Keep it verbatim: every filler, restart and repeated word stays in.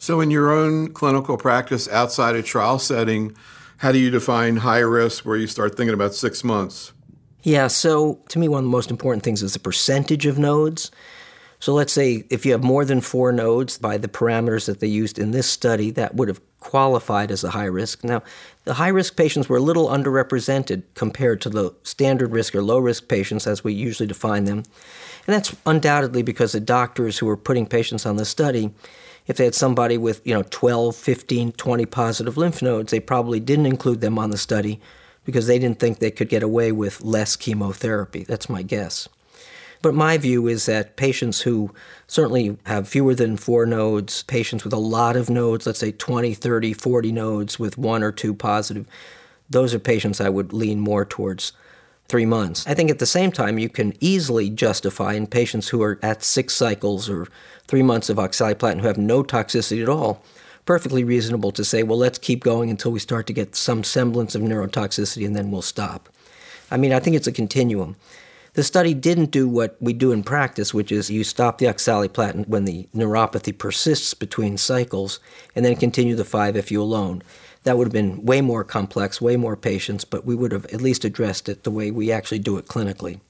So in your own clinical practice outside a trial setting, how do you define high risk where you start thinking about six months? Yeah, so to me, one of the most important things is the percentage of nodes. So let's say if you have more than four nodes by the parameters that they used in this study, that would have qualified as a high risk. Now, the high risk patients were a little underrepresented compared to the standard risk or low risk patients as we usually define them. And that's undoubtedly because the doctors who were putting patients on the study, if they had somebody with, you know, twelve, fifteen, twenty positive lymph nodes, they probably didn't include them on the study because they didn't think they could get away with less chemotherapy. That's my guess. But my view is that patients who certainly have fewer than four nodes, patients with a lot of nodes, let's say twenty, thirty, forty nodes with one or two positive, those are patients I would lean more towards three months. I think at the same time, you can easily justify in patients who are at six cycles or three months of oxaliplatin who have no toxicity at all, perfectly reasonable to say, well, let's keep going until we start to get some semblance of neurotoxicity and then we'll stop. I mean, I think it's a continuum. The study didn't do what we do in practice, which is you stop the oxaliplatin when the neuropathy persists between cycles and then continue the five F U alone. That would have been way more complex, way more patients, but we would have at least addressed it the way we actually do it clinically.